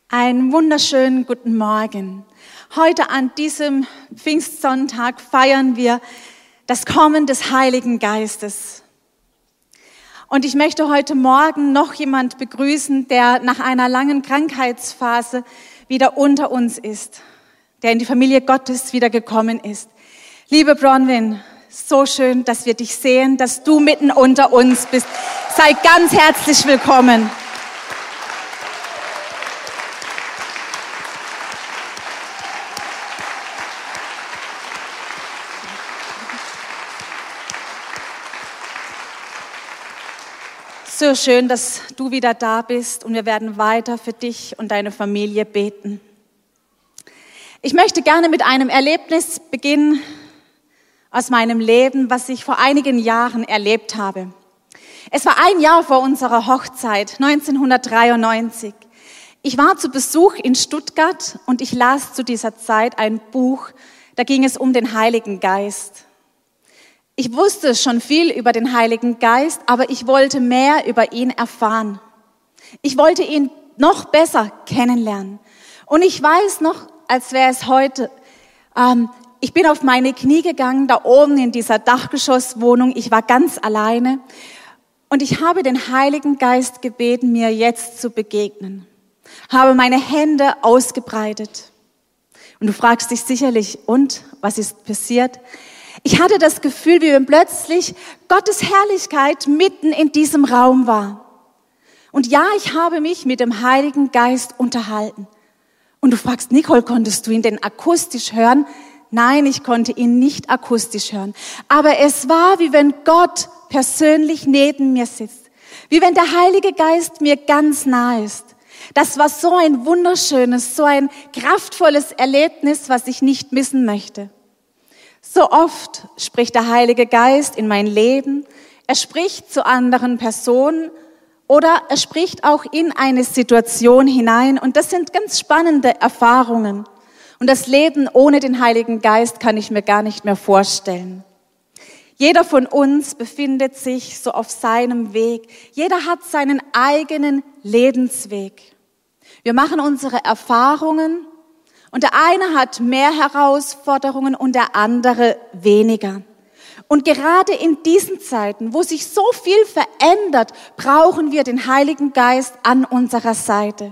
Einen wunderschönen guten Morgen. Heute an diesem Pfingstsonntag feiern wir das Kommen des Heiligen Geistes. Und ich möchte heute Morgen noch jemand begrüßen, der nach einer langen Krankheitsphase wieder unter uns ist, der in die Familie Gottes wieder gekommen ist. Liebe Bronwyn, so schön, dass wir dich sehen, dass du mitten unter uns bist. Sei ganz herzlich willkommen. So schön, dass du wieder da bist und wir werden weiter für dich und deine Familie beten. Ich möchte gerne mit einem Erlebnis beginnen aus meinem Leben, was ich vor einigen Jahren erlebt habe. Es war ein Jahr vor unserer Hochzeit, 1993. Ich war zu Besuch in Stuttgart und ich las zu dieser Zeit ein Buch, da ging es um den Heiligen Geist. Ich wusste schon viel über den Heiligen Geist, aber ich wollte mehr über ihn erfahren. Ich wollte ihn noch besser kennenlernen. Und ich weiß noch, als wäre es heute, ich bin auf meine Knie gegangen, da oben in dieser Dachgeschosswohnung. Ich war ganz alleine und ich habe den Heiligen Geist gebeten, mir jetzt zu begegnen. Habe meine Hände ausgebreitet. Und du fragst dich sicherlich, und was ist passiert? Ich hatte das Gefühl, wie wenn plötzlich Gottes Herrlichkeit mitten in diesem Raum war. Und ja, ich habe mich mit dem Heiligen Geist unterhalten. Und du fragst, Nicole, konntest du ihn denn akustisch hören? Nein, ich konnte ihn nicht akustisch hören. Aber es war, wie wenn Gott persönlich neben mir sitzt. Wie wenn der Heilige Geist mir ganz nah ist. Das war so ein wunderschönes, so ein kraftvolles Erlebnis, was ich nicht missen möchte. So oft spricht der Heilige Geist in mein Leben. Er spricht zu anderen Personen oder er spricht auch in eine Situation hinein. Und das sind ganz spannende Erfahrungen. Und das Leben ohne den Heiligen Geist kann ich mir gar nicht mehr vorstellen. Jeder von uns befindet sich so auf seinem Weg. Jeder hat seinen eigenen Lebensweg. Wir machen unsere Erfahrungen. Und der eine hat mehr Herausforderungen und der andere weniger. Und gerade in diesen Zeiten, wo sich so viel verändert, brauchen wir den Heiligen Geist an unserer Seite.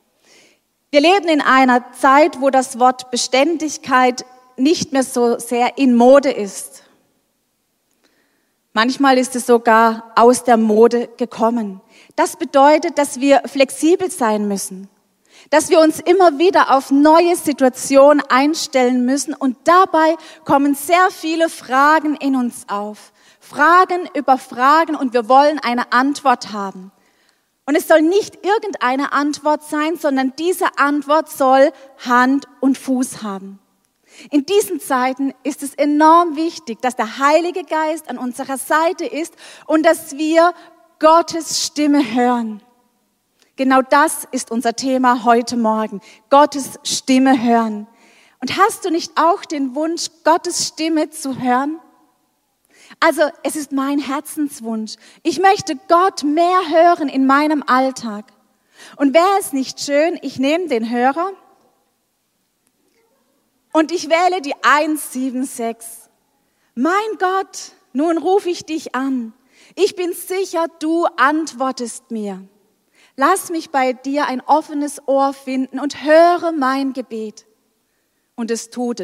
Wir leben in einer Zeit, wo das Wort Beständigkeit nicht mehr so sehr in Mode ist. Manchmal ist es sogar aus der Mode gekommen. Das bedeutet, dass wir flexibel sein müssen. Dass wir uns immer wieder auf neue Situationen einstellen müssen und dabei kommen sehr viele Fragen in uns auf. Fragen über Fragen und wir wollen eine Antwort haben. Und es soll nicht irgendeine Antwort sein, sondern diese Antwort soll Hand und Fuß haben. In diesen Zeiten ist es enorm wichtig, dass der Heilige Geist an unserer Seite ist und dass wir Gottes Stimme hören. Genau das ist unser Thema heute Morgen. Gottes Stimme hören. Und hast du nicht auch den Wunsch, Gottes Stimme zu hören? Also es ist mein Herzenswunsch. Ich möchte Gott mehr hören in meinem Alltag. Und wäre es nicht schön, ich nehme den Hörer und ich wähle die 176. Mein Gott, nun rufe ich dich an. Ich bin sicher, du antwortest mir. Lass mich bei dir ein offenes Ohr finden und höre mein Gebet. Und es tut es.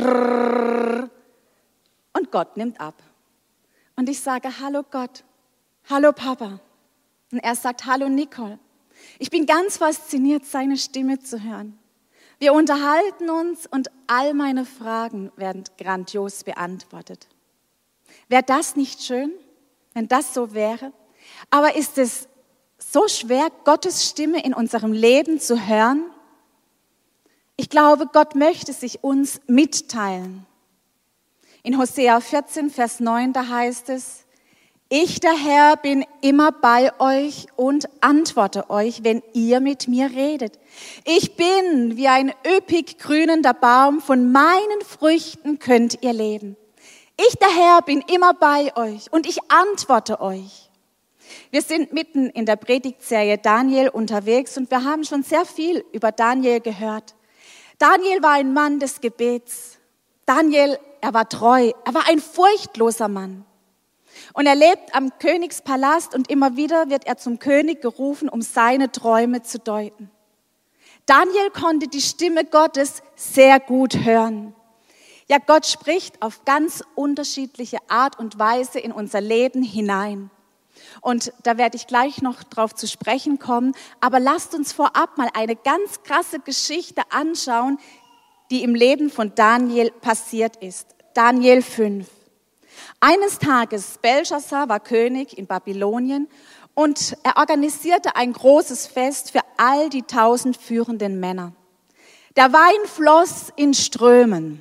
Und Gott nimmt ab. Und ich sage, hallo Gott, hallo Papa. Und er sagt, hallo Nicole. Ich bin ganz fasziniert, seine Stimme zu hören. Wir unterhalten uns und all meine Fragen werden grandios beantwortet. Wäre das nicht schön, wenn das so wäre? Aber ist es so schwer, Gottes Stimme in unserem Leben zu hören? Ich glaube, Gott möchte sich uns mitteilen. In Hosea 14, Vers 9, da heißt es, ich, der Herr, bin immer bei euch und antworte euch, wenn ihr mit mir redet. Ich bin wie ein üppig grünender Baum, von meinen Früchten könnt ihr leben. Ich, der Herr, bin immer bei euch und ich antworte euch. Wir sind mitten in der Predigtserie Daniel unterwegs und wir haben schon sehr viel über Daniel gehört. Daniel war ein Mann des Gebets. Daniel, er war treu, er war ein furchtloser Mann. Und er lebt am Königspalast und immer wieder wird er zum König gerufen, um seine Träume zu deuten. Daniel konnte die Stimme Gottes sehr gut hören. Ja, Gott spricht auf ganz unterschiedliche Art und Weise in unser Leben hinein. Und da werde ich gleich noch drauf zu sprechen kommen. Aber lasst uns vorab mal eine ganz krasse Geschichte anschauen, die im Leben von Daniel passiert ist. Daniel 5. Eines Tages, Belshazzar war König in Babylonien und er organisierte ein großes Fest für all die 1000 führenden Männer. Der Wein floss in Strömen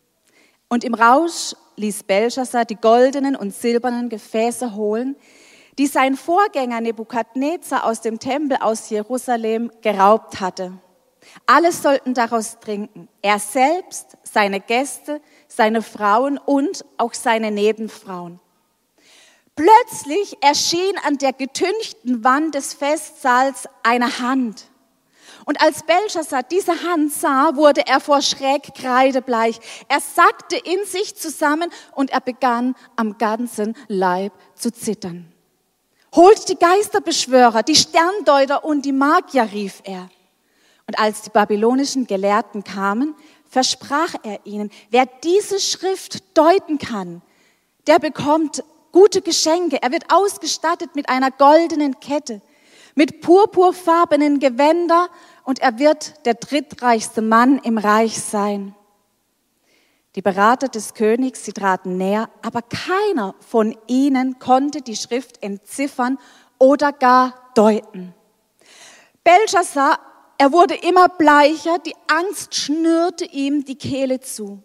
und im Rausch ließ Belshazzar die goldenen und silbernen Gefäße holen, die sein Vorgänger Nebukadnezar aus dem Tempel aus Jerusalem geraubt hatte. Alle sollten daraus trinken, er selbst, seine Gäste, seine Frauen und auch seine Nebenfrauen. Plötzlich erschien an der getünchten Wand des Festsaals eine Hand. Und als Belshazzar diese Hand sah, wurde er vor Schreck kreidebleich. Er sackte in sich zusammen und er begann am ganzen Leib zu zittern. Holt die Geisterbeschwörer, die Sterndeuter und die Magier, rief er. Und als die babylonischen Gelehrten kamen, versprach er ihnen, wer diese Schrift deuten kann, der bekommt gute Geschenke. Er wird ausgestattet mit einer goldenen Kette, mit purpurfarbenen Gewändern und er wird der drittreichste Mann im Reich sein. Die Berater des Königs, sie traten näher, aber keiner von ihnen konnte die Schrift entziffern oder gar deuten. Belshazzar, er wurde immer bleicher, die Angst schnürte ihm die Kehle zu.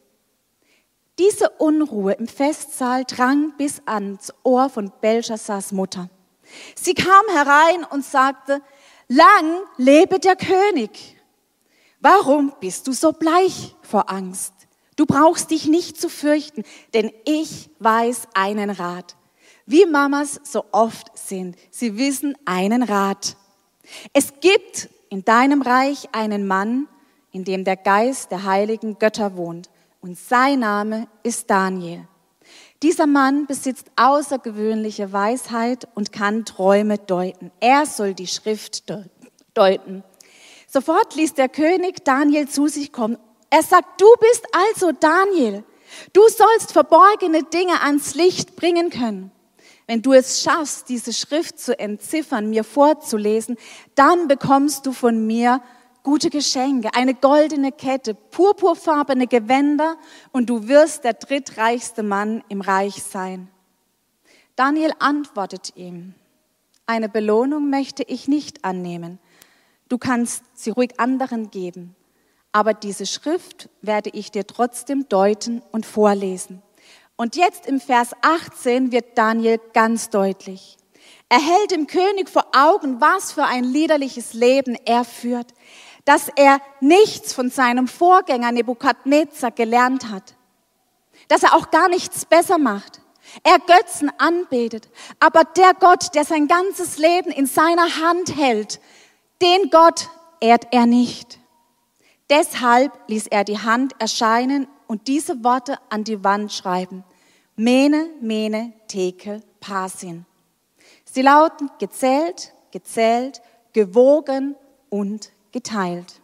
Diese Unruhe im Festsaal drang bis ans Ohr von Belshazzars Mutter. Sie kam herein und sagte, lang lebe der König. Warum bist du so bleich vor Angst? Du brauchst dich nicht zu fürchten, denn ich weiß einen Rat. Wie Mamas so oft sind, sie wissen einen Rat. Es gibt in deinem Reich einen Mann, in dem der Geist der heiligen Götter wohnt. Und sein Name ist Daniel. Dieser Mann besitzt außergewöhnliche Weisheit und kann Träume deuten. Er soll die Schrift deuten. Sofort ließ der König Daniel zu sich kommen. Er sagt, du bist also Daniel. Du sollst verborgene Dinge ans Licht bringen können. Wenn du es schaffst, diese Schrift zu entziffern, mir vorzulesen, dann bekommst du von mir gute Geschenke, eine goldene Kette, purpurfarbene Gewänder und du wirst der drittreichste Mann im Reich sein. Daniel antwortet ihm, eine Belohnung möchte ich nicht annehmen. Du kannst sie ruhig anderen geben, aber diese Schrift werde ich dir trotzdem deuten und vorlesen. Und jetzt im Vers 18 wird Daniel ganz deutlich. Er hält dem König vor Augen, was für ein liederliches Leben er führt, dass er nichts von seinem Vorgänger Nebukadnezar gelernt hat, dass er auch gar nichts besser macht, er Götzen anbetet, aber der Gott, der sein ganzes Leben in seiner Hand hält, den Gott ehrt er nicht. Deshalb ließ er die Hand erscheinen und diese Worte an die Wand schreiben. Mene, Mene, Tekel, Parsin. Sie lauten gezählt, gezählt, gewogen und geteilt.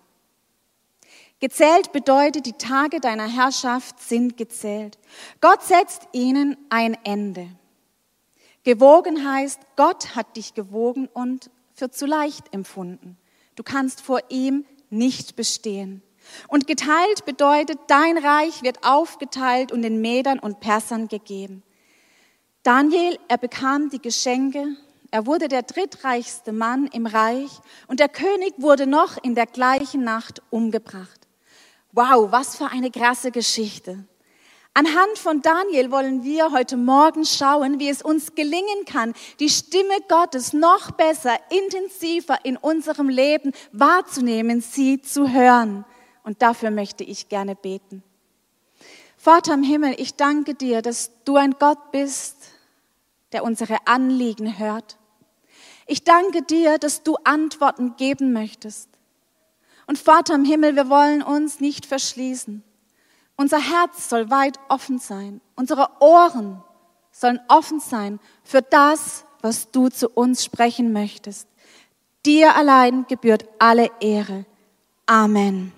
Gezählt bedeutet, die Tage deiner Herrschaft sind gezählt. Gott setzt ihnen ein Ende. Gewogen heißt, Gott hat dich gewogen und für zu leicht empfunden. Du kannst vor ihm nicht bestehen. Und geteilt bedeutet, dein Reich wird aufgeteilt und den Medern und Persern gegeben. Daniel, er bekam die Geschenke, er wurde der drittreichste Mann im Reich und der König wurde noch in der gleichen Nacht umgebracht. Wow, was für eine krasse Geschichte. Anhand von Daniel wollen wir heute Morgen schauen, wie es uns gelingen kann, die Stimme Gottes noch besser, intensiver in unserem Leben wahrzunehmen, sie zu hören. Und dafür möchte ich gerne beten. Vater im Himmel, ich danke dir, dass du ein Gott bist, der unsere Anliegen hört. Ich danke dir, dass du Antworten geben möchtest. Und Vater im Himmel, wir wollen uns nicht verschließen. Unser Herz soll weit offen sein. Unsere Ohren sollen offen sein für das, was du zu uns sprechen möchtest. Dir allein gebührt alle Ehre. Amen.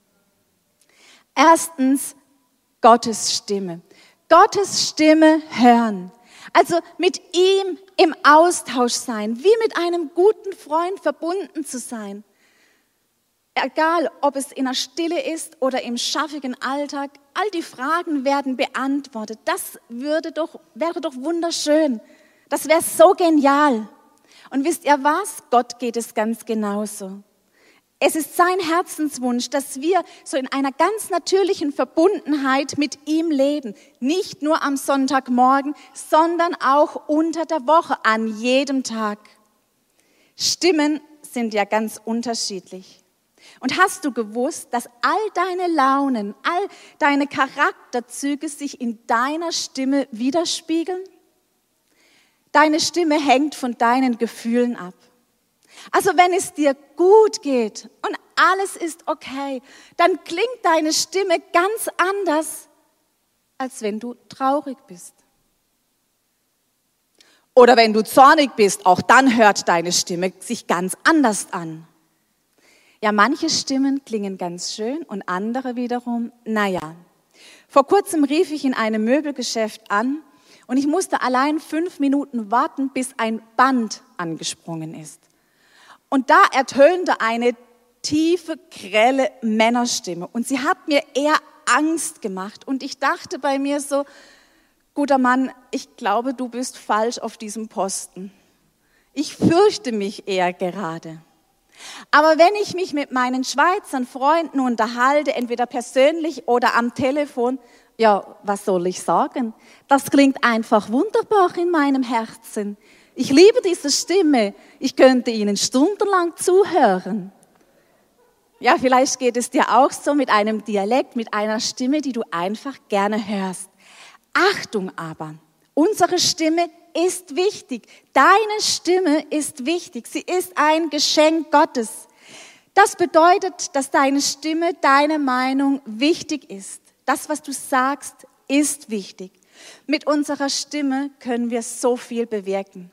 Erstens, Gottes Stimme. Gottes Stimme hören. Also mit ihm im Austausch sein, wie mit einem guten Freund verbunden zu sein. Egal, ob es in der Stille ist oder im schaffigen Alltag, all die Fragen werden beantwortet. Das wäre doch wunderschön. Das wäre so genial. Und wisst ihr was? Gott geht es ganz genauso. Es ist sein Herzenswunsch, dass wir so in einer ganz natürlichen Verbundenheit mit ihm leben. Nicht nur am Sonntagmorgen, sondern auch unter der Woche, an jedem Tag. Stimmen sind ja ganz unterschiedlich. Und hast du gewusst, dass all deine Launen, all deine Charakterzüge sich in deiner Stimme widerspiegeln? Deine Stimme hängt von deinen Gefühlen ab. Also wenn es dir gut geht und alles ist okay, dann klingt deine Stimme ganz anders, als wenn du traurig bist. Oder wenn du zornig bist, auch dann hört deine Stimme sich ganz anders an. Ja, manche Stimmen klingen ganz schön und andere wiederum, naja. Vor kurzem rief ich in einem Möbelgeschäft an und ich musste allein 5 Minuten warten, bis ein Band angesprungen ist. Und da ertönte eine tiefe, grelle Männerstimme und sie hat mir eher Angst gemacht. Und ich dachte bei mir so, guter Mann, ich glaube, du bist falsch auf diesem Posten. Ich fürchte mich eher gerade. Aber wenn ich mich mit meinen Schweizern Freunden unterhalte, entweder persönlich oder am Telefon, ja, was soll ich sagen? Das klingt einfach wunderbar in meinem Herzen. Ich liebe diese Stimme. Ich könnte Ihnen stundenlang zuhören. Ja, vielleicht geht es dir auch so mit einem Dialekt, mit einer Stimme, die du einfach gerne hörst. Achtung aber, unsere Stimme ist wichtig. Deine Stimme ist wichtig. Sie ist ein Geschenk Gottes. Das bedeutet, dass deine Stimme, deine Meinung wichtig ist. Das, was du sagst, ist wichtig. Mit unserer Stimme können wir so viel bewirken.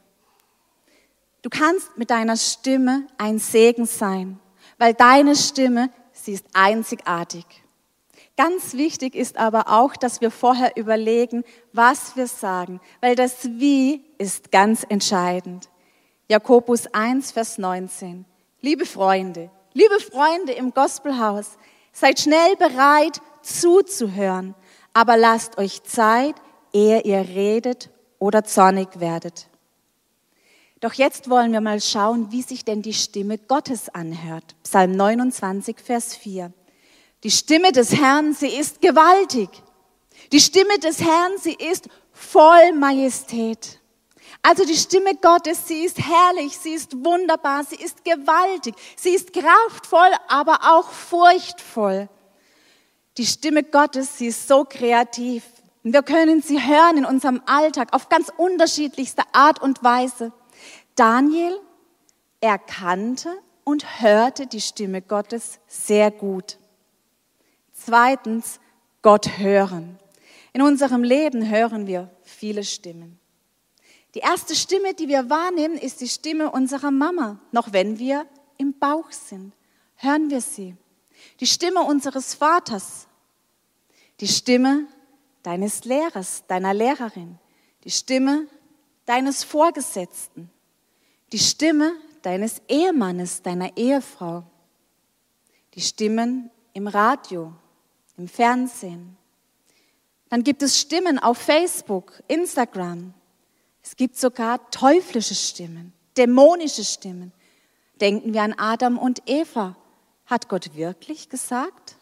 Du kannst mit deiner Stimme ein Segen sein, weil deine Stimme, sie ist einzigartig. Ganz wichtig ist aber auch, dass wir vorher überlegen, was wir sagen, weil das Wie ist ganz entscheidend. Jakobus 1, Vers 19. Liebe Freunde im Gospelhaus, seid schnell bereit zuzuhören, aber lasst euch Zeit, ehe ihr redet oder zornig werdet. Doch jetzt wollen wir mal schauen, wie sich denn die Stimme Gottes anhört. Psalm 29, Vers 4. Die Stimme des Herrn, sie ist gewaltig. Die Stimme des Herrn, sie ist voll Majestät. Also die Stimme Gottes, sie ist herrlich, sie ist wunderbar, sie ist gewaltig, sie ist kraftvoll, aber auch furchtvoll. Die Stimme Gottes, sie ist so kreativ. Und wir können sie hören in unserem Alltag auf ganz unterschiedlichste Art und Weise. Daniel erkannte und hörte die Stimme Gottes sehr gut. Zweitens, Gott hören. In unserem Leben hören wir viele Stimmen. Die erste Stimme, die wir wahrnehmen, ist die Stimme unserer Mama. Noch wenn wir im Bauch sind, hören wir sie. Die Stimme unseres Vaters. Die Stimme deines Lehrers, deiner Lehrerin. Die Stimme deines Vorgesetzten. Die Stimme deines Ehemannes, deiner Ehefrau. Die Stimmen im Radio, im Fernsehen. Dann gibt es Stimmen auf Facebook, Instagram. Es gibt sogar teuflische Stimmen, dämonische Stimmen. Denken wir an Adam und Eva. Hat Gott wirklich gesagt?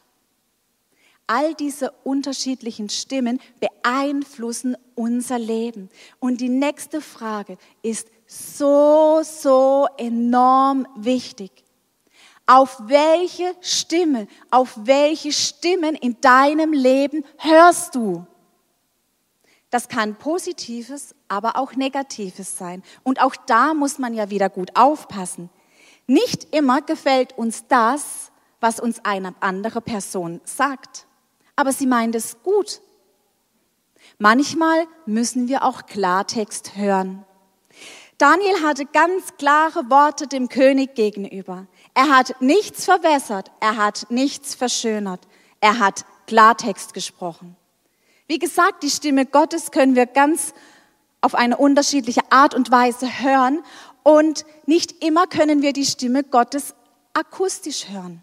All diese unterschiedlichen Stimmen beeinflussen unser Leben. Und die nächste Frage ist so enorm wichtig. Auf welche Stimme, auf welche Stimmen in deinem Leben hörst du? Das kann Positives, aber auch Negatives sein. Und auch da muss man ja wieder gut aufpassen. Nicht immer gefällt uns das, was uns eine andere Person sagt. Aber sie meint es gut. Manchmal müssen wir auch Klartext hören. Daniel hatte ganz klare Worte dem König gegenüber. Er hat nichts verwässert, er hat nichts verschönert. Er hat Klartext gesprochen. Wie gesagt, die Stimme Gottes können wir ganz auf eine unterschiedliche Art und Weise hören und nicht immer können wir die Stimme Gottes akustisch hören.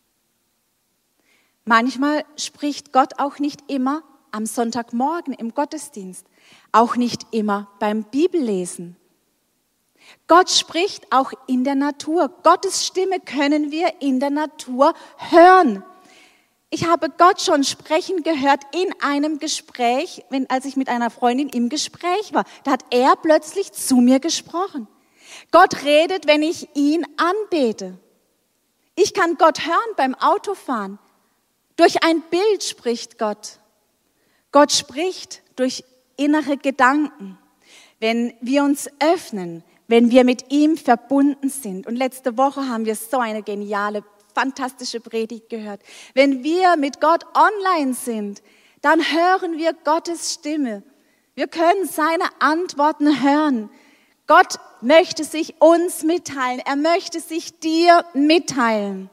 Manchmal spricht Gott auch nicht immer am Sonntagmorgen im Gottesdienst, auch nicht immer beim Bibellesen. Gott spricht auch in der Natur. Gottes Stimme können wir in der Natur hören. Ich habe Gott schon sprechen gehört in einem Gespräch, als ich mit einer Freundin im Gespräch war. Da hat er plötzlich zu mir gesprochen. Gott redet, wenn ich ihn anbete. Ich kann Gott hören beim Autofahren. Durch ein Bild spricht Gott. Gott spricht durch innere Gedanken. Wenn wir uns öffnen, wenn wir mit ihm verbunden sind. Und letzte Woche haben wir so eine geniale, fantastische Predigt gehört. Wenn wir mit Gott online sind, dann hören wir Gottes Stimme. Wir können seine Antworten hören. Gott möchte sich uns mitteilen. Er möchte sich dir mitteilen.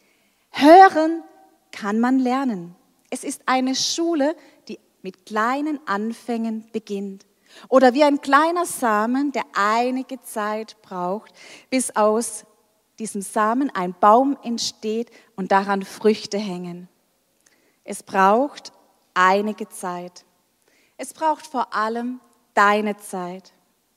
Hören kann man lernen. Es ist eine Schule, die mit kleinen Anfängen beginnt. Oder wie ein kleiner Samen, der einige Zeit braucht, bis aus diesem Samen ein Baum entsteht und daran Früchte hängen. Es braucht einige Zeit. Es braucht vor allem deine Zeit.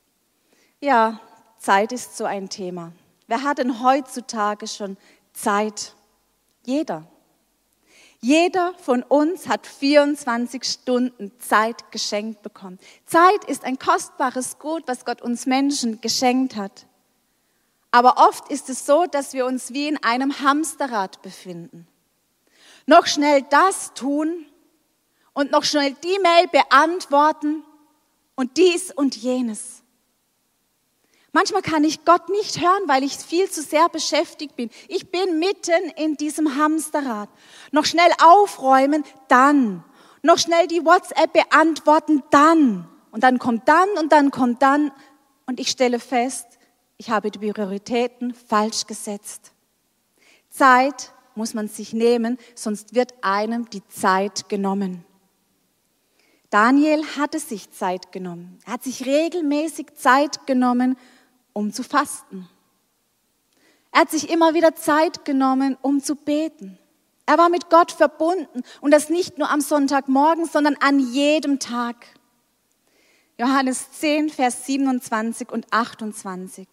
Ja, Zeit ist so ein Thema. Wer hat denn heutzutage schon Zeit? Jeder. Jeder von uns hat 24 Stunden Zeit geschenkt bekommen. Zeit ist ein kostbares Gut, was Gott uns Menschen geschenkt hat. Aber oft ist es so, dass wir uns wie in einem Hamsterrad befinden. Noch schnell das tun und noch schnell die Mail beantworten und dies und jenes. Manchmal kann ich Gott nicht hören, weil ich viel zu sehr beschäftigt bin. Ich bin mitten in diesem Hamsterrad. Noch schnell aufräumen, dann. Noch schnell die WhatsApp beantworten, dann. Und dann kommt dann und dann kommt dann. Und ich stelle fest, ich habe die Prioritäten falsch gesetzt. Zeit muss man sich nehmen, sonst wird einem die Zeit genommen. Daniel hatte sich Zeit genommen. Er hat sich regelmäßig Zeit genommen, um zu fasten. Er hat sich immer wieder Zeit genommen, um zu beten. Er war mit Gott verbunden und das nicht nur am Sonntagmorgen, sondern an jedem Tag. Johannes 10, Vers 27 und 28.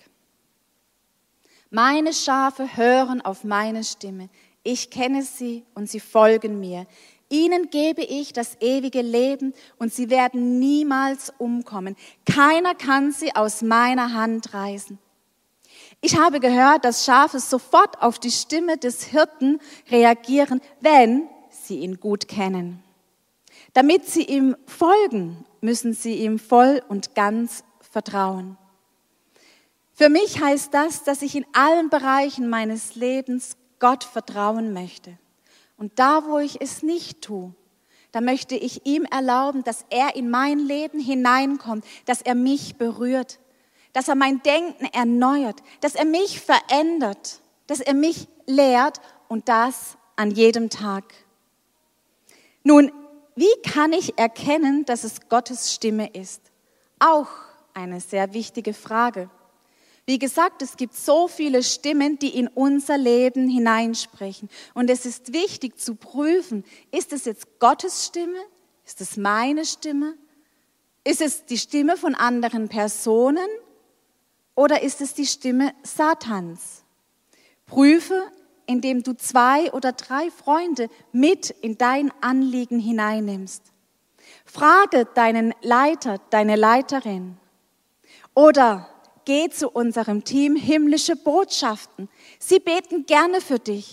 Meine Schafe hören auf meine Stimme. Ich kenne sie und sie folgen mir. Ihnen gebe ich das ewige Leben und sie werden niemals umkommen. Keiner kann sie aus meiner Hand reißen. Ich habe gehört, dass Schafe sofort auf die Stimme des Hirten reagieren, wenn sie ihn gut kennen. Damit sie ihm folgen, müssen sie ihm voll und ganz vertrauen. Für mich heißt das, dass ich in allen Bereichen meines Lebens Gott vertrauen möchte. Und da, wo ich es nicht tue, da möchte ich ihm erlauben, dass er in mein Leben hineinkommt, dass er mich berührt, dass er mein Denken erneuert, dass er mich verändert, dass er mich lehrt und das an jedem Tag. Nun, wie kann ich erkennen, dass es Gottes Stimme ist? Auch eine sehr wichtige Frage. Wie gesagt, es gibt so viele Stimmen, die in unser Leben hineinsprechen. Und es ist wichtig zu prüfen, ist es jetzt Gottes Stimme? Ist es meine Stimme? Ist es die Stimme von anderen Personen? Oder ist es die Stimme Satans? Prüfe, indem du 2 oder 3 Freunde mit in dein Anliegen hineinnimmst. Frage deinen Leiter, deine Leiterin. Oder geh zu unserem Team Himmlische Botschaften. Sie beten gerne für dich.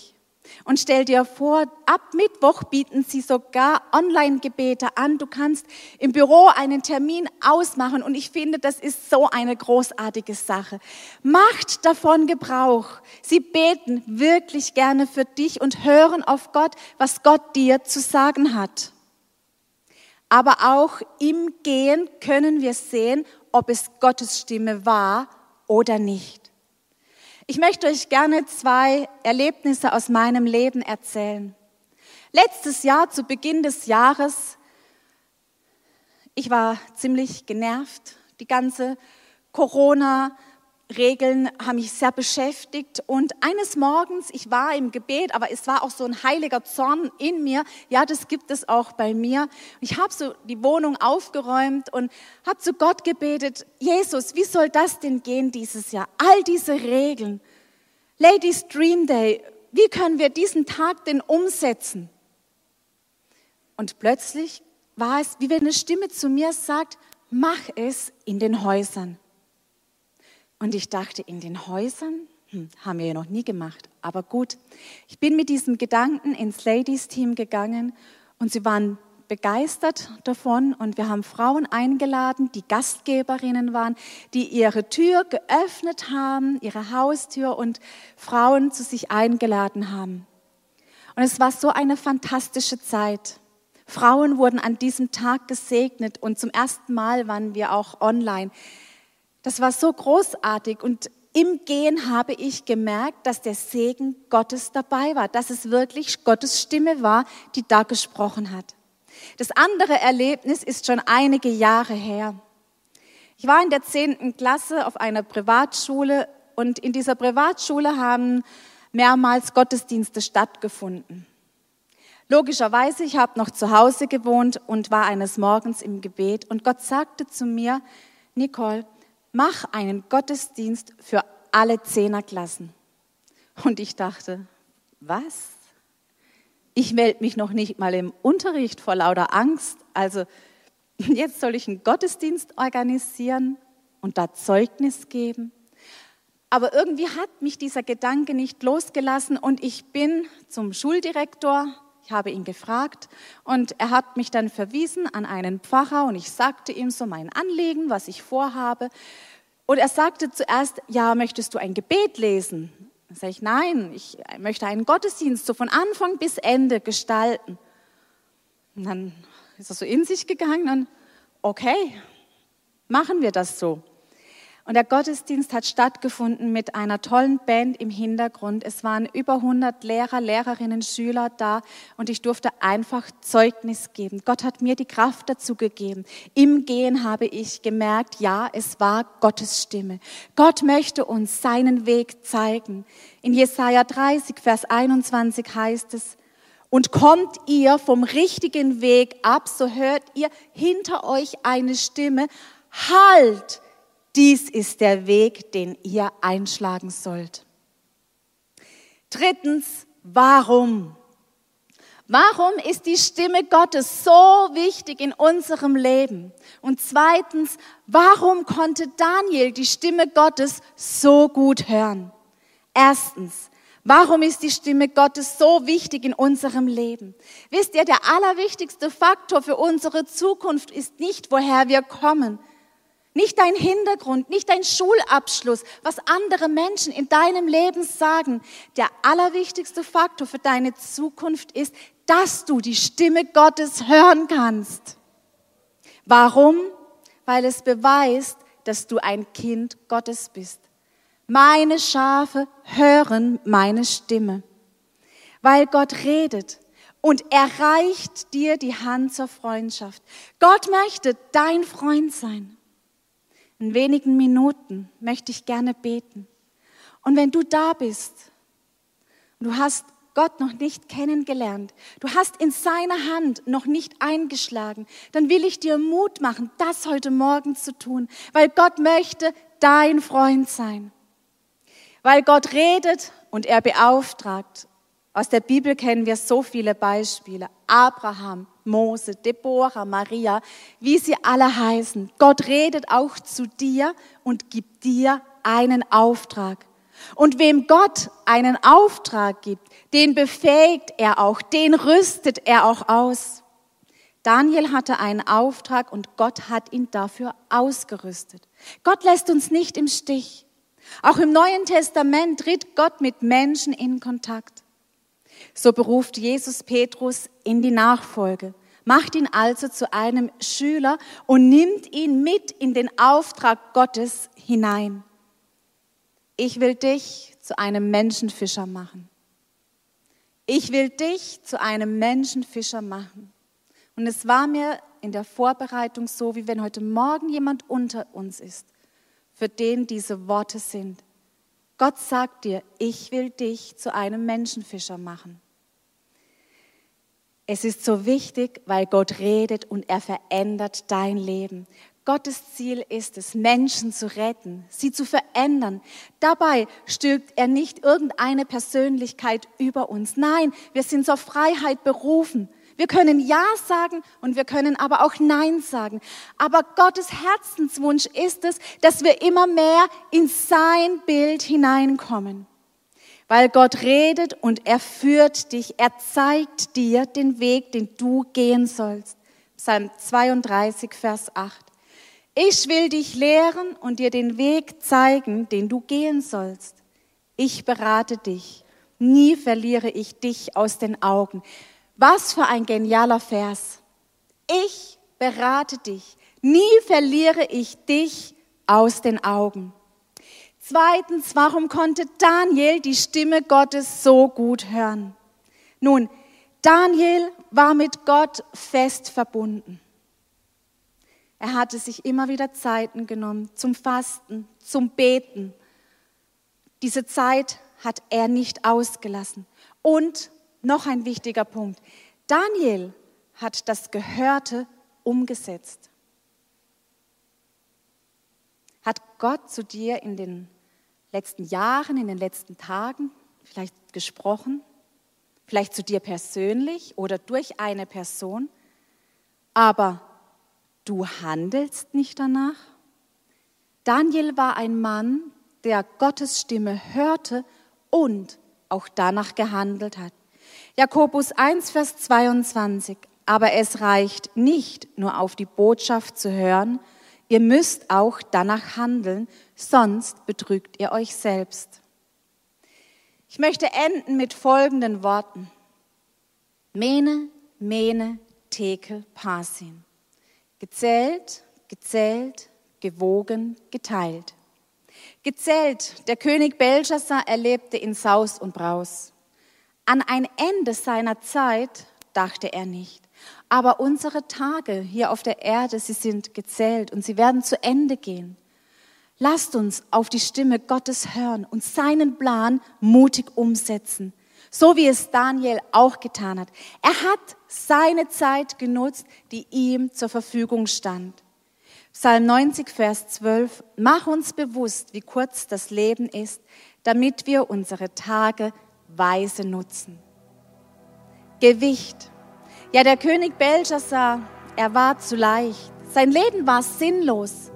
Und stell dir vor, ab Mittwoch bieten sie sogar Online-Gebete an. Du kannst im Büro einen Termin ausmachen und ich finde, das ist so eine großartige Sache. Macht davon Gebrauch. Sie beten wirklich gerne für dich und hören auf Gott, was Gott dir zu sagen hat. Aber auch im Gehen können wir sehen, ob es Gottes Stimme war oder nicht. Ich möchte euch gerne 2 Erlebnisse aus meinem Leben erzählen. Letztes Jahr, zu Beginn des Jahres, ich war ziemlich genervt. Die ganze Corona-Regeln haben mich sehr beschäftigt. Und eines Morgens, ich war im Gebet, aber es war auch so ein heiliger Zorn in mir. Ja, das gibt es auch bei mir. Ich habe so die Wohnung aufgeräumt und habe zu Gott gebetet, Jesus, wie soll das denn gehen dieses Jahr? All diese Regeln. Ladies Dream Day, wie können wir diesen Tag denn umsetzen? Und plötzlich war es, wie wenn eine Stimme zu mir sagt, mach es in den Häusern. Und ich dachte, in den Häusern? Haben wir ja noch nie gemacht. Aber gut, ich bin mit diesem Gedanken ins Ladies-Team gegangen und sie waren begeistert davon und wir haben Frauen eingeladen, die Gastgeberinnen waren, die ihre Tür geöffnet haben, ihre Haustür und Frauen zu sich eingeladen haben. Und es war so eine fantastische Zeit. Frauen wurden an diesem Tag gesegnet und zum ersten Mal waren wir auch online. Das war so großartig und im Gehen habe ich gemerkt, dass der Segen Gottes dabei war, dass es wirklich Gottes Stimme war, die da gesprochen hat. Das andere Erlebnis ist schon einige Jahre her. Ich war in der 10. Klasse auf einer Privatschule und in dieser Privatschule haben mehrmals Gottesdienste stattgefunden. Logischerweise, ich habe noch zu Hause gewohnt und war eines Morgens im Gebet und Gott sagte zu mir, Nicole, mach einen Gottesdienst für alle 10er-Klassen. Und ich dachte, was? Ich melde mich noch nicht mal im Unterricht vor lauter Angst. Also jetzt soll ich einen Gottesdienst organisieren und da Zeugnis geben. Aber irgendwie hat mich dieser Gedanke nicht losgelassen und ich bin zum Schuldirektor. Ich habe ihn gefragt und er hat mich dann verwiesen an einen Pfarrer und ich sagte ihm so mein Anliegen, was ich vorhabe. Und er sagte zuerst, ja, möchtest du ein Gebet lesen? Dann sage ich, nein, ich möchte einen Gottesdienst so von Anfang bis Ende gestalten. Und dann ist er so in sich gegangen und okay, machen wir das so. Und der Gottesdienst hat stattgefunden mit einer tollen Band im Hintergrund. Es waren über 100 Lehrer, Lehrerinnen, Schüler da und ich durfte einfach Zeugnis geben. Gott hat mir die Kraft dazu gegeben. Im Gehen habe ich gemerkt, ja, es war Gottes Stimme. Gott möchte uns seinen Weg zeigen. In Jesaja 30, Vers 21 heißt es, und kommt ihr vom richtigen Weg ab, so hört ihr hinter euch eine Stimme, halt! Dies ist der Weg, den ihr einschlagen sollt. Drittens, warum? Warum ist die Stimme Gottes so wichtig in unserem Leben? Und zweitens, warum konnte Daniel die Stimme Gottes so gut hören? Erstens, warum ist die Stimme Gottes so wichtig in unserem Leben? Wisst ihr, der allerwichtigste Faktor für unsere Zukunft ist nicht, woher wir kommen. Nicht dein Hintergrund, nicht dein Schulabschluss, was andere Menschen in deinem Leben sagen. Der allerwichtigste Faktor für deine Zukunft ist, dass du die Stimme Gottes hören kannst. Warum? Weil es beweist, dass du ein Kind Gottes bist. Meine Schafe hören meine Stimme. Weil Gott redet und er reicht dir die Hand zur Freundschaft. Gott möchte dein Freund sein. In wenigen Minuten möchte ich gerne beten. Und wenn du da bist, du hast Gott noch nicht kennengelernt, du hast in seiner Hand noch nicht eingeschlagen, dann will ich dir Mut machen, das heute Morgen zu tun, weil Gott möchte dein Freund sein. Weil Gott redet und er beauftragt. Aus der Bibel kennen wir so viele Beispiele. Abraham, Mose, Deborah, Maria, wie sie alle heißen. Gott redet auch zu dir und gibt dir einen Auftrag. Und wem Gott einen Auftrag gibt, den befähigt er auch, den rüstet er auch aus. Daniel hatte einen Auftrag und Gott hat ihn dafür ausgerüstet. Gott lässt uns nicht im Stich. Auch im Neuen Testament tritt Gott mit Menschen in Kontakt. So beruft Jesus Petrus in die Nachfolge, macht ihn also zu einem Schüler und nimmt ihn mit in den Auftrag Gottes hinein. Ich will dich zu einem Menschenfischer machen. Ich will dich zu einem Menschenfischer machen. Und es war mir in der Vorbereitung so, wie wenn heute Morgen jemand unter uns ist, für den diese Worte sind. Gott sagt dir, ich will dich zu einem Menschenfischer machen. Es ist so wichtig, weil Gott redet und er verändert dein Leben. Gottes Ziel ist es, Menschen zu retten, sie zu verändern. Dabei stülpt er nicht irgendeine Persönlichkeit über uns. Nein, wir sind zur Freiheit berufen. Wir können Ja sagen und wir können aber auch Nein sagen. Aber Gottes Herzenswunsch ist es, dass wir immer mehr in sein Bild hineinkommen. Weil Gott redet und er führt dich, er zeigt dir den Weg, den du gehen sollst. Psalm 32, Vers 8. Ich will dich lehren und dir den Weg zeigen, den du gehen sollst. Ich berate dich, nie verliere ich dich aus den Augen. Was für ein genialer Vers. Ich berate dich, nie verliere ich dich aus den Augen. Zweitens, warum konnte Daniel die Stimme Gottes so gut hören? Nun, Daniel war mit Gott fest verbunden. Er hatte sich immer wieder Zeiten genommen zum Fasten, zum Beten. Diese Zeit hat er nicht ausgelassen. Und noch ein wichtiger Punkt. Daniel hat das Gehörte umgesetzt. Hat Gott zu dir in den letzten Jahren, in den letzten Tagen vielleicht gesprochen? Vielleicht zu dir persönlich oder durch eine Person? Aber du handelst nicht danach? Daniel war ein Mann, der Gottes Stimme hörte und auch danach gehandelt hat. Jakobus 1, Vers 22. Aber es reicht nicht, nur auf die Botschaft zu hören, ihr müsst auch danach handeln, sonst betrügt ihr euch selbst. Ich möchte enden mit folgenden Worten. Mene, mene, tekel, parsin. Gezählt, gezählt, gewogen, geteilt. Gezählt, der König Belshazzar erlebte in Saus und Braus. An ein Ende seiner Zeit dachte er nicht. Aber unsere Tage hier auf der Erde, sie sind gezählt und sie werden zu Ende gehen. Lasst uns auf die Stimme Gottes hören und seinen Plan mutig umsetzen. So wie es Daniel auch getan hat. Er hat seine Zeit genutzt, die ihm zur Verfügung stand. Psalm 90, Vers 12. Mach uns bewusst, wie kurz das Leben ist, damit wir unsere Tage weise nutzen. Gewicht. Ja, der König Belshazzar, er war zu leicht. Sein Leben war sinnlos.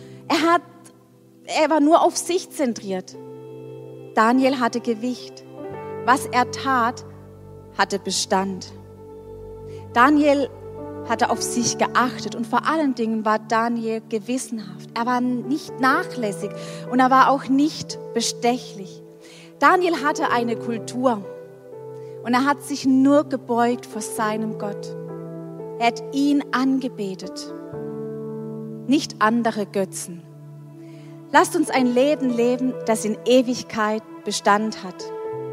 Er war nur auf sich zentriert. Daniel hatte Gewicht. Was er tat, hatte Bestand. Daniel hatte auf sich geachtet und vor allen Dingen war Daniel gewissenhaft. Er war nicht nachlässig und er war auch nicht bestechlich. Daniel hatte eine Kultur und er hat sich nur gebeugt vor seinem Gott. Er hat ihn angebetet, nicht andere Götzen. Lasst uns ein Leben leben, das in Ewigkeit Bestand hat,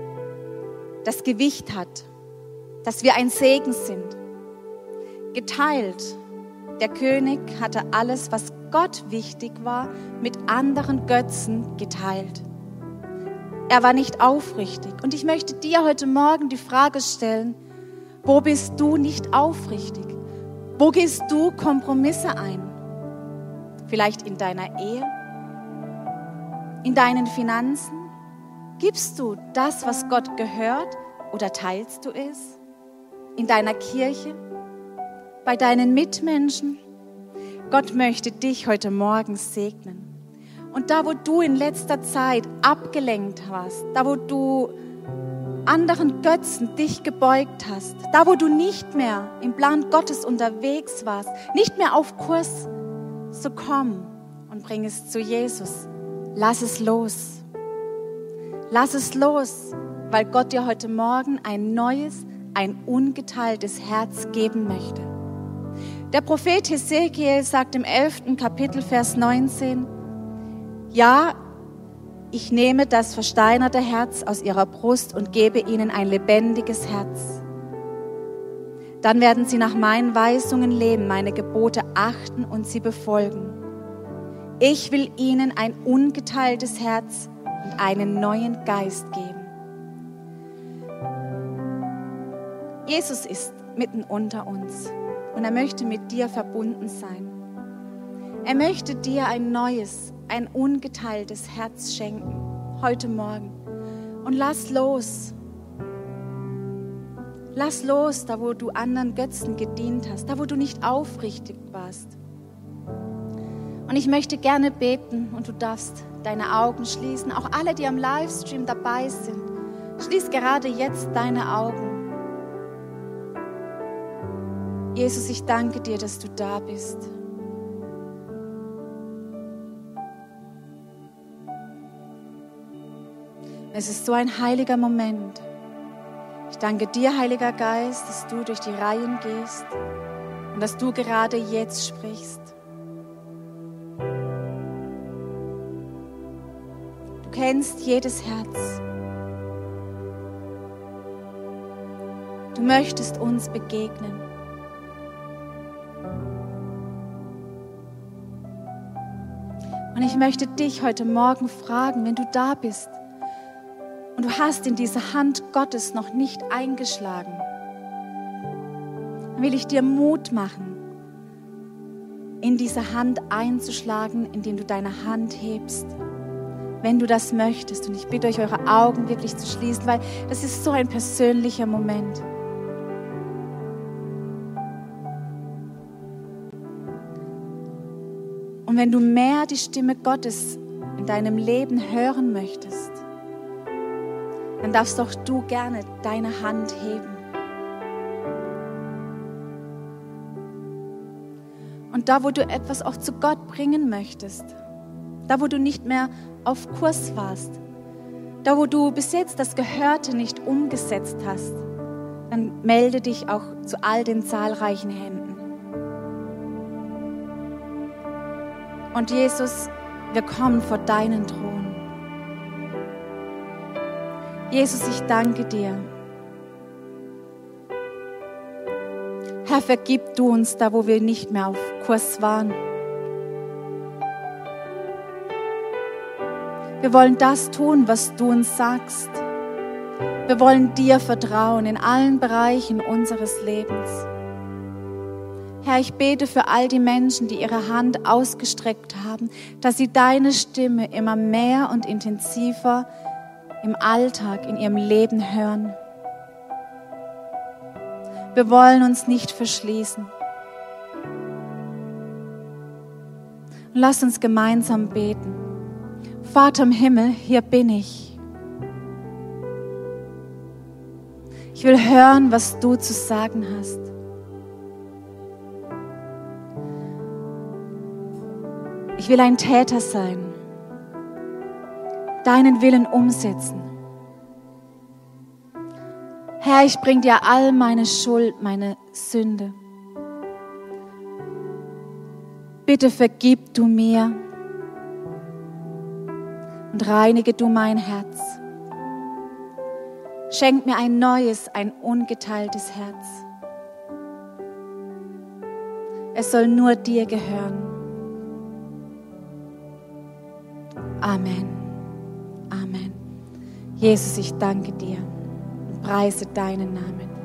das Gewicht hat, dass wir ein Segen sind. Geteilt. Der König hatte alles, was Gott wichtig war, mit anderen Götzen geteilt. Er war nicht aufrichtig. Und ich möchte dir heute Morgen die Frage stellen, wo bist du nicht aufrichtig? Wo gehst du Kompromisse ein? Vielleicht in deiner Ehe? In deinen Finanzen? Gibst du das, was Gott gehört, oder teilst du es? In deiner Kirche? Bei deinen Mitmenschen? Gott möchte dich heute Morgen segnen. Und da, wo du in letzter Zeit abgelenkt warst, da, wo du anderen Götzen dich gebeugt hast, da, wo du nicht mehr im Plan Gottes unterwegs warst, nicht mehr auf Kurs, so komm und bring es zu Jesus. Lass es los. Lass es los, weil Gott dir heute Morgen ein neues, ein ungeteiltes Herz geben möchte. Der Prophet Hesekiel sagt im 11. Kapitel, Vers 19, ja, ich nehme das versteinerte Herz aus ihrer Brust und gebe ihnen ein lebendiges Herz. Dann werden sie nach meinen Weisungen leben, meine Gebote achten und sie befolgen. Ich will ihnen ein ungeteiltes Herz und einen neuen Geist geben. Jesus ist mitten unter uns und er möchte mit dir verbunden sein. Er möchte dir ein neues, ein ungeteiltes Herz schenken, heute Morgen. Und lass los. Lass los, da wo du anderen Götzen gedient hast, da wo du nicht aufrichtig warst. Und ich möchte gerne beten und du darfst deine Augen schließen. Auch alle, die am Livestream dabei sind, schließ gerade jetzt deine Augen. Jesus, ich danke dir, dass du da bist. Es ist so ein heiliger Moment. Ich danke dir, Heiliger Geist, dass du durch die Reihen gehst und dass du gerade jetzt sprichst. Du kennst jedes Herz. Du möchtest uns begegnen. Und ich möchte dich heute Morgen fragen, wenn du da bist, und du hast in diese Hand Gottes noch nicht eingeschlagen, dann will ich dir Mut machen, in diese Hand einzuschlagen, indem du deine Hand hebst, wenn du das möchtest. Und ich bitte euch, eure Augen wirklich zu schließen, weil das ist so ein persönlicher Moment. Und wenn du mehr die Stimme Gottes in deinem Leben hören möchtest, dann darfst doch du gerne deine Hand heben. Und da, wo du etwas auch zu Gott bringen möchtest, da, wo du nicht mehr auf Kurs warst, da, wo du bis jetzt das Gehörte nicht umgesetzt hast, dann melde dich auch zu all den zahlreichen Händen. Und Jesus, wir kommen vor deinen Thron. Jesus, ich danke dir. Herr, vergib du uns da, wo wir nicht mehr auf Kurs waren. Wir wollen das tun, was du uns sagst. Wir wollen dir vertrauen in allen Bereichen unseres Lebens. Herr, ich bete für all die Menschen, die ihre Hand ausgestreckt haben, dass sie deine Stimme immer mehr und intensiver im Alltag, in ihrem Leben hören. Wir wollen uns nicht verschließen. Und lass uns gemeinsam beten. Vater im Himmel, hier bin ich. Ich will hören, was du zu sagen hast. Ich will ein Täter sein. Deinen Willen umsetzen. Herr, ich bring dir all meine Schuld, meine Sünde. Bitte vergib du mir und reinige du mein Herz. Schenk mir ein neues, ein ungeteiltes Herz. Es soll nur dir gehören. Amen. Amen. Jesus, ich danke dir und preise deinen Namen.